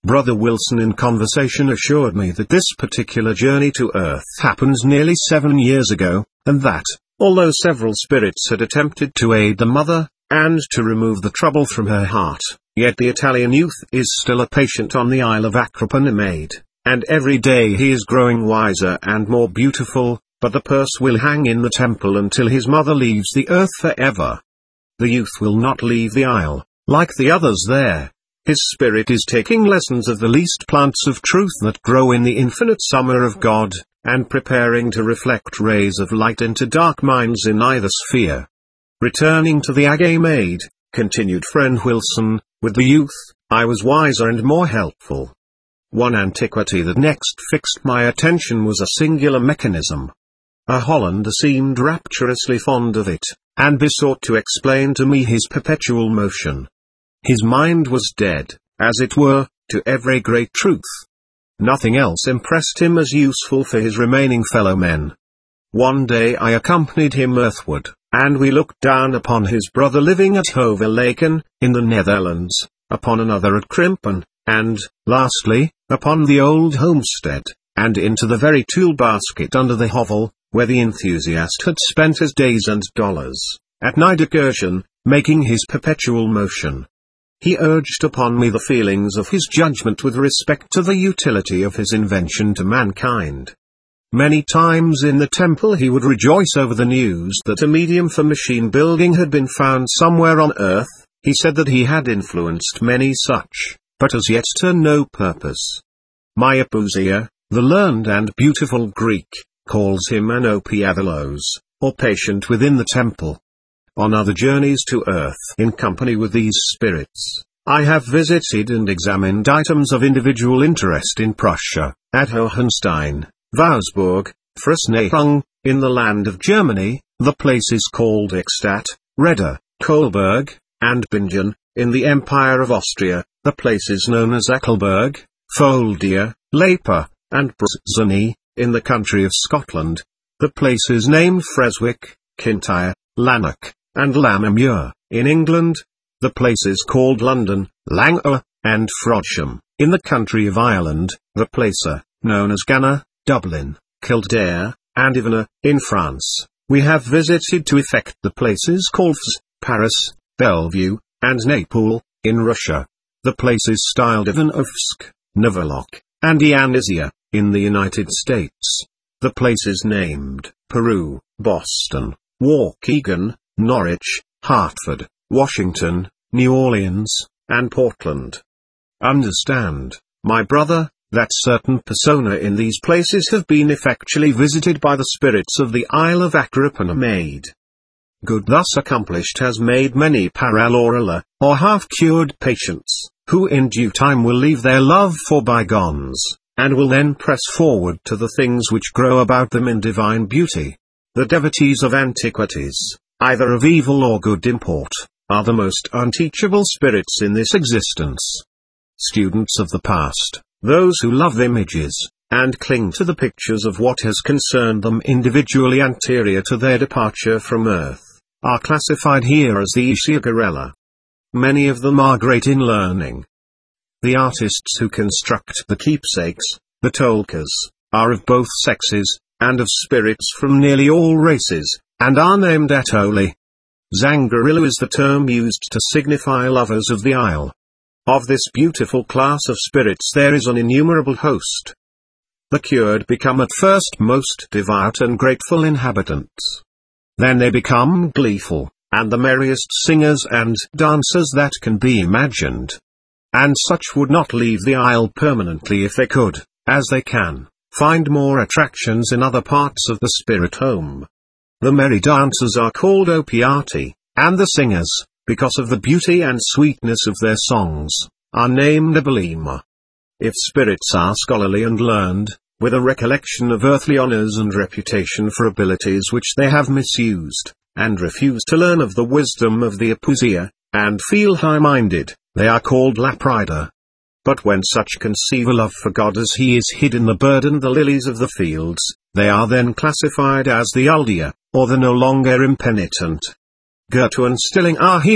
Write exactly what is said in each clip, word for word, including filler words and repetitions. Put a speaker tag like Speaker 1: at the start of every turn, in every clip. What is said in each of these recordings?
Speaker 1: Brother Wilson in conversation assured me that this particular journey to Earth happened nearly seven years ago, and that, although several spirits had attempted to aid the mother, and to remove the trouble from her heart, yet the Italian youth is still a patient on the Isle of Acroponimade, and every day he is growing wiser and more beautiful, but the purse will hang in the temple until his mother leaves the earth forever. The youth will not leave the isle, like the others there. His spirit is taking lessons of the least plants of truth that grow in the infinite summer of God, and preparing to reflect rays of light into dark minds in either sphere. Returning to the Agay Maid, continued friend Wilson, with the youth, I was wiser and more helpful. One antiquity that next fixed my attention was a singular mechanism. A Hollander seemed rapturously fond of it, and besought to explain to me his perpetual motion. His mind was dead, as it were, to every great truth. Nothing else impressed him as useful for his remaining fellow men. One day I accompanied him earthward, and we looked down upon his brother living at Hoevelaken, in the Netherlands, upon another at Krimpen, and, lastly, upon the old homestead, and into the very tool basket under the hovel, where the enthusiast had spent his days and dollars, at Nijkerken, making his perpetual motion. He urged upon me the feelings of his judgment with respect to the utility of his invention to mankind. Many times in the temple he would rejoice over the news that a medium for machine building had been found somewhere on earth. He said that he had influenced many such, but as yet to no purpose. My Apousia, the learned and beautiful Greek, calls him an Opiavelos, or patient within the temple. On other journeys to earth in company with these spirits, I have visited and examined items of individual interest in Prussia, at Hohenstein, Würzburg, Friesenheim, in the land of Germany, the places called Ekstadt, Reda, Kohlberg, and Bingen, in the Empire of Austria, the places known as Eckelberg, Fulda, Lepa, and Brzany, in the country of Scotland, the places named Freswick, Kintyre, Lanark, and Lammermuir, in England, the places called London, Langor, and Frodsham, in the country of Ireland, the placer, known as Gannagh, Dublin, Kildare, and Ivana, in France. We have visited to effect the places called Fz, Paris, Bellevue, and Naples, in Russia, the places styled Ivanovsk, Novolok, and Ionisia, in the United States, the places named Peru, Boston, Waukegan, Norwich, Hartford, Washington, New Orleans, and Portland. Understand, my brother, that certain persona in these places have been effectually visited by the spirits of the Isle of Acroponimade. Good thus accomplished has made many paralorella, or half-cured patients, who in due time will leave their love for bygones, and will then press forward to the things which grow about them in divine beauty. The devotees of antiquities, either of evil or good import, are the most unteachable spirits in this existence. Students of the past, those who love images, and cling to the pictures of what has concerned them individually anterior to their departure from earth, are classified here as the Ishiagarella. Many of them are great in learning. The artists who construct the keepsakes, the Tolkas, are of both sexes, and of spirits from nearly all races, and are named Atoli. Zangarilla is the term used to signify lovers of the isle. Of this beautiful class of spirits there is an innumerable host. The cured become at first most devout and grateful inhabitants. Then they become gleeful, and the merriest singers and dancers that can be imagined. And such would not leave the isle permanently if they could, as they can, find more attractions in other parts of the spirit home. The merry dancers are called opiati, and the singers, because of the beauty and sweetness of their songs, are named abolima. If spirits are scholarly and learned, with a recollection of earthly honors and reputation for abilities which they have misused, and refuse to learn of the wisdom of the Apousia, and feel high-minded, they are called laprida. But when such conceive a love for God as he is hid in the bird and the lilies of the fields, they are then classified as the Uldia, or the no longer impenitent. Gertrude and Stilling are here,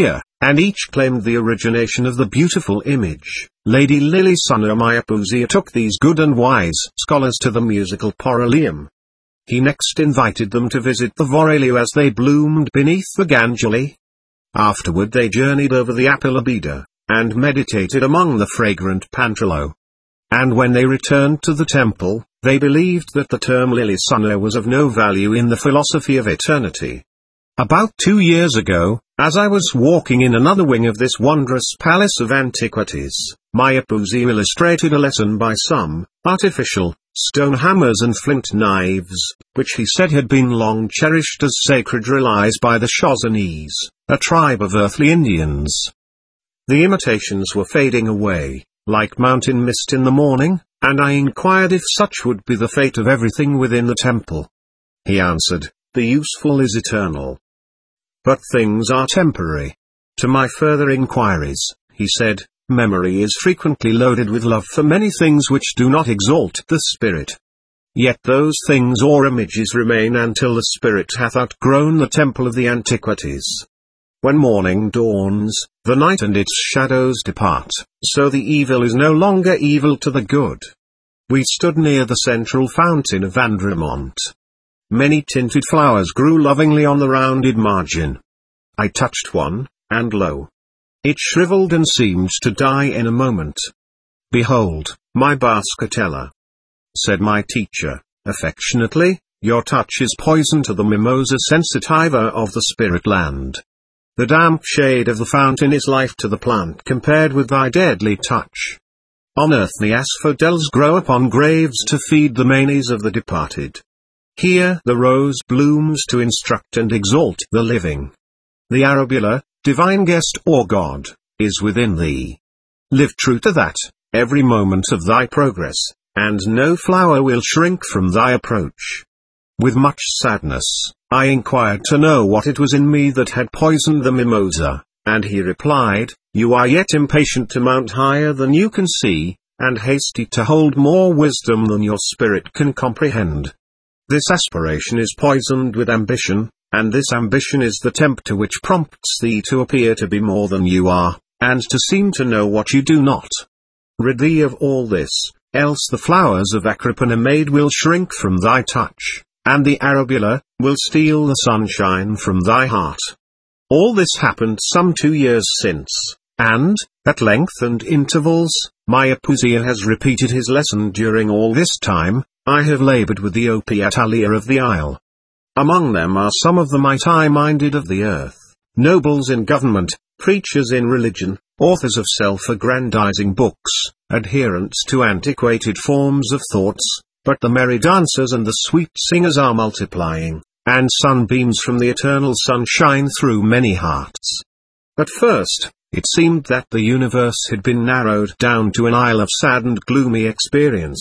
Speaker 1: and each claimed the origination of the beautiful image. Lady Lily Sunna Mayapuzia took these good and wise scholars to the musical Paralayam. He next invited them to visit the Voraliu as they bloomed beneath the Ganjali. Afterward they journeyed over the Apilabhida, and meditated among the fragrant Pantralo. And when they returned to the temple, they believed that the term Lily Sunna was of no value in the philosophy of eternity. About two years ago, as I was walking in another wing of this wondrous palace of antiquities, Mayapuzia illustrated a lesson by some artificial stone hammers and flint knives, which he said had been long cherished as sacred relics by the Shosonese, a tribe of earthly Indians. The imitations were fading away, like mountain mist in the morning, and I inquired if such would be the fate of everything within the temple. He answered, "The useful is eternal. But things are temporary." To my further inquiries, he said, "Memory is frequently loaded with love for many things which do not exalt the spirit. Yet those things or images remain until the spirit hath outgrown the temple of the antiquities. When morning dawns, the night and its shadows depart, so the evil is no longer evil to the good." We stood near the central fountain of Andromont. Many tinted flowers grew lovingly on the rounded margin. I touched one, and lo! It shriveled and seemed to die in a moment. "Behold, my Bhaskatella," said my teacher, affectionately, "your touch is poison to the mimosa sensitiva of the spirit land. The damp shade of the fountain is life to the plant compared with thy deadly touch. On earth the asphodels grow upon graves to feed the manes of the departed. Here the rose blooms to instruct and exalt the living. The arabula, divine guest or God, is within thee. Live true to that, every moment of thy progress, and no flower will shrink from thy approach." With much sadness, I inquired to know what it was in me that had poisoned the mimosa, and he replied, "You are yet impatient to mount higher than you can see, and hasty to hold more wisdom than your spirit can comprehend. This aspiration is poisoned with ambition, and this ambition is the tempter which prompts thee to appear to be more than you are, and to seem to know what you do not. Rid thee of all this, else the flowers of Acripanamide will shrink from thy touch, and the arabula will steal the sunshine from thy heart." All this happened some two years since, and, at lengthened intervals, Mayapuzia has repeated his lesson during all this time. I have labored with the Opiatalia of the isle. Among them are some of the mighty-minded of the earth, nobles in government, preachers in religion, authors of self-aggrandizing books, adherents to antiquated forms of thoughts, but the merry dancers and the sweet singers are multiplying, and sunbeams from the eternal sun shine through many hearts. At first, it seemed that the universe had been narrowed down to an isle of sad and gloomy experience.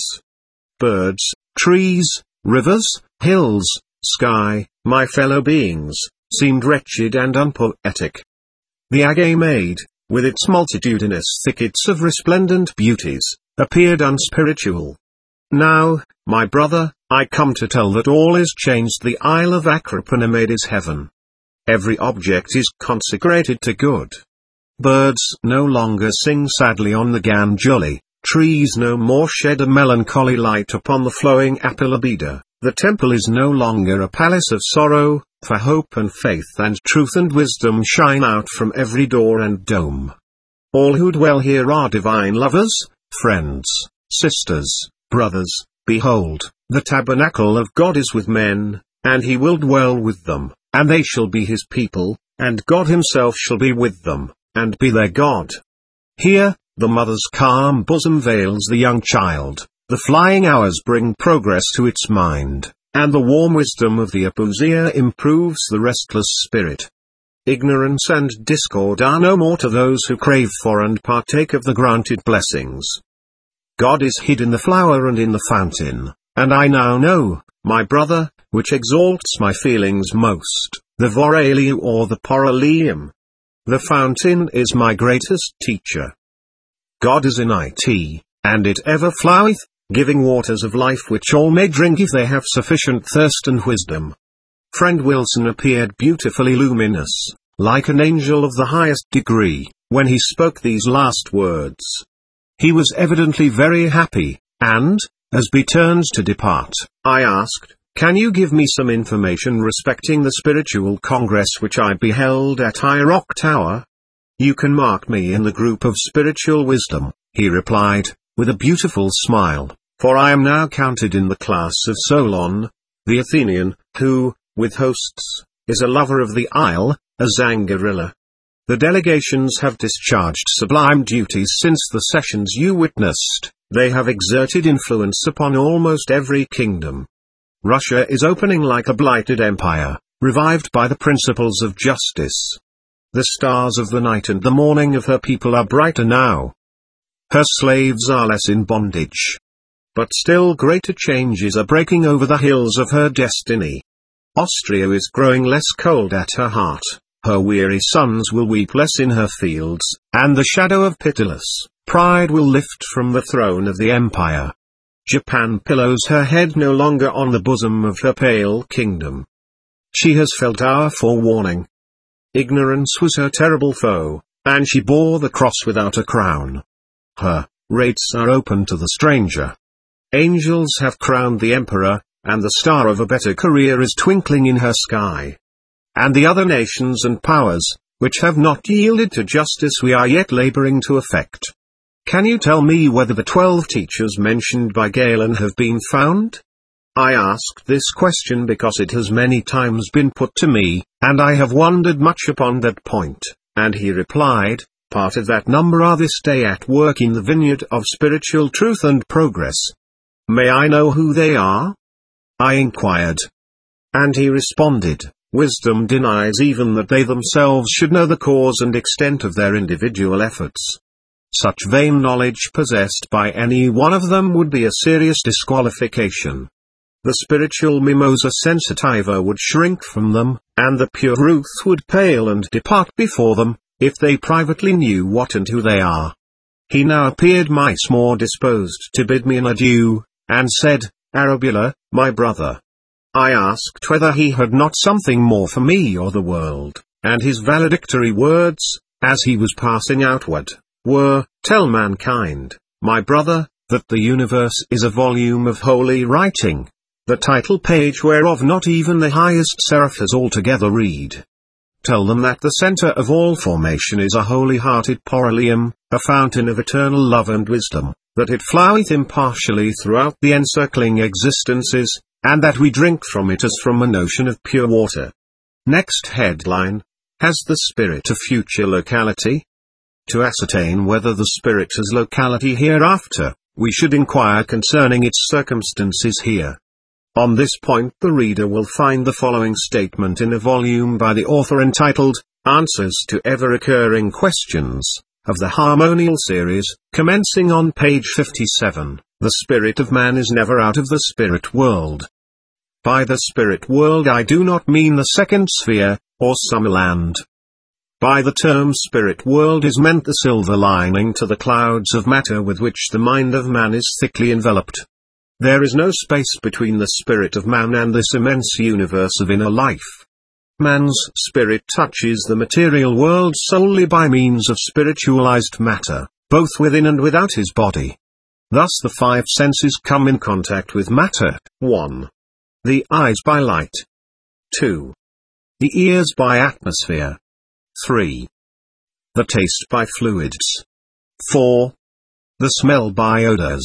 Speaker 1: Birds, trees, rivers, hills, sky, my fellow beings, seemed wretched and unpoetic. The Agamade, with its multitudinous thickets of resplendent beauties, appeared unspiritual. Now, my brother, I come to tell that all is changed. The Isle of Acripanamide is heaven. Every object is consecrated to good. Birds no longer sing sadly on the Ganjali. Trees no more shed a melancholy light upon the flowing Apilabhida. The temple is no longer a palace of sorrow, for hope and faith and truth and wisdom shine out from every door and dome. All who dwell here are divine lovers, friends, sisters, brothers. Behold, the tabernacle of God is with men, and he will dwell with them, and they shall be his people, and God himself shall be with them, and be their God. Here, the mother's calm bosom veils the young child, the flying hours bring progress to its mind, and the warm wisdom of the Apuzia improves the restless spirit. Ignorance and discord are no more to those who crave for and partake of the granted blessings. God is hid in the flower and in the fountain, and I now know, my brother, which exalts my feelings most, the Voraliu or the Paralayam. The fountain is my greatest teacher. God is in it, and it ever floweth, giving waters of life which all may drink if they have sufficient thirst and wisdom. Friend Wilson appeared beautifully luminous, like an angel of the highest degree, when he spoke these last words. He was evidently very happy, and, as he turned to depart, I asked, "Can you give me some information respecting the spiritual congress which I beheld at High Rock Tower?" "You can mark me in the group of spiritual wisdom," he replied, with a beautiful smile, "for I am now counted in the class of Solon, the Athenian, who, with hosts, is a lover of the isle, a Zangorilla. The delegations have discharged sublime duties since the sessions you witnessed. They have exerted influence upon almost every kingdom. Russia is opening like a blighted empire, revived by the principles of justice. The stars of the night and the morning of her people are brighter now. Her slaves are less in bondage. But still greater changes are breaking over the hills of her destiny. Austria is growing less cold at her heart, her weary sons will weep less in her fields, and the shadow of pitiless pride will lift from the throne of the empire. Japan pillows her head no longer on the bosom of her pale kingdom. She has felt our forewarning. Ignorance was her terrible foe, and she bore the cross without a crown. Her rates are open to the stranger. Angels have crowned the emperor, and the star of a better career is twinkling in her sky. And the other nations and powers, which have not yielded to justice, we are yet laboring to effect. Can you tell me whether the twelve teachers mentioned by Galen have been found? I asked this question because it has many times been put to me, and I have wondered much upon that point, and he replied, part of that number are this day at work in the vineyard of spiritual truth and progress. May I know who they are? I inquired. And he responded, wisdom denies even that they themselves should know the cause and extent of their individual efforts. Such vain knowledge possessed by any one of them would be a serious disqualification. The spiritual mimosa sensitiva would shrink from them, and the pure Ruth would pale and depart before them, if they privately knew what and who they are. He now appeared mice more disposed to bid me an adieu, and said, Arabella, my brother. I asked whether he had not something more for me or the world, and his valedictory words, as he was passing outward, were, tell mankind, my brother, that the universe is a volume of holy writing, the title page whereof not even the highest seraph has altogether read. Tell them that the center of all formation is a holy-hearted Poralium, a fountain of eternal love and wisdom, that it floweth impartially throughout the encircling existences, and that we drink from it as from an ocean of pure water. Next headline. Has the spirit a future locality? To ascertain whether the spirit has locality hereafter, we should inquire concerning its circumstances here. On this point the reader will find the following statement in a volume by the author entitled, Answers to Ever-Recurring Questions, of the Harmonial Series, commencing on page fifty-seven, The spirit of man is never out of the spirit world. By the spirit world I do not mean the second sphere, or Summerland. By the term spirit world is meant the silver lining to the clouds of matter with which the mind of man is thickly enveloped. There is no space between the spirit of man and this immense universe of inner life. Man's spirit touches the material world solely by means of spiritualized matter, both within and without his body. Thus the five senses come in contact with matter. one. The eyes by light. two. The ears by atmosphere. three. The taste by fluids. four. The smell by odors.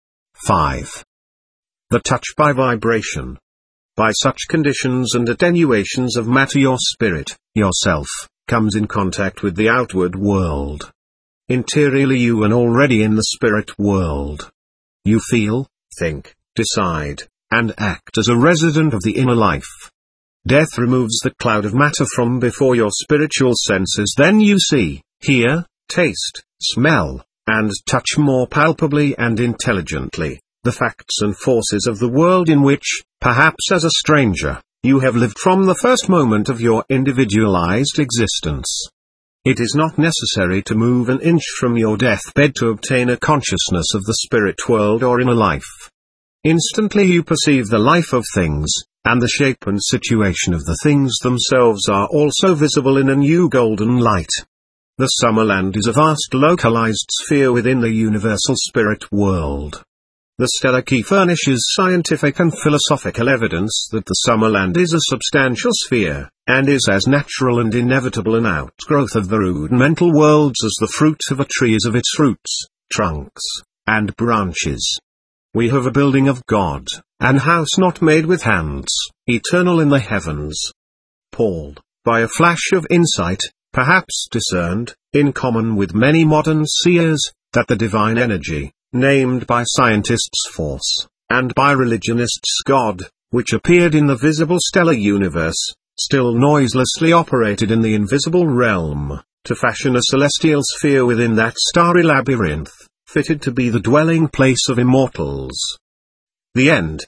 Speaker 1: five. The touch by vibration. By such conditions and attenuations of matter your spirit, yourself, comes in contact with the outward world. Interiorly you are already in the spirit world. You feel, think, decide, and act as a resident of the inner life. Death removes the cloud of matter from before your spiritual senses, then you see, hear, taste, smell, and touch more palpably and intelligently the facts and forces of the world in which, perhaps as a stranger, you have lived from the first moment of your individualized existence. It is not necessary to move an inch from your deathbed to obtain a consciousness of the spirit world or inner life. Instantly you perceive the life of things, and the shape and situation of the things themselves are also visible in a new golden light. The Summerland is a vast localized sphere within the universal spirit world. The stellar key furnishes scientific and philosophical evidence that the Summerland is a substantial sphere, and is as natural and inevitable an outgrowth of the rudimental worlds as the fruit of a tree is of its roots, trunks, and branches. We have a building of God, an house not made with hands, eternal in the heavens. Paul, by a flash of insight, perhaps discerned, in common with many modern seers, that the divine energy, named by scientists force, and by religionists God, which appeared in the visible stellar universe, still noiselessly operated in the invisible realm, to fashion a celestial sphere within that starry labyrinth, fitted to be the dwelling place of immortals. The end.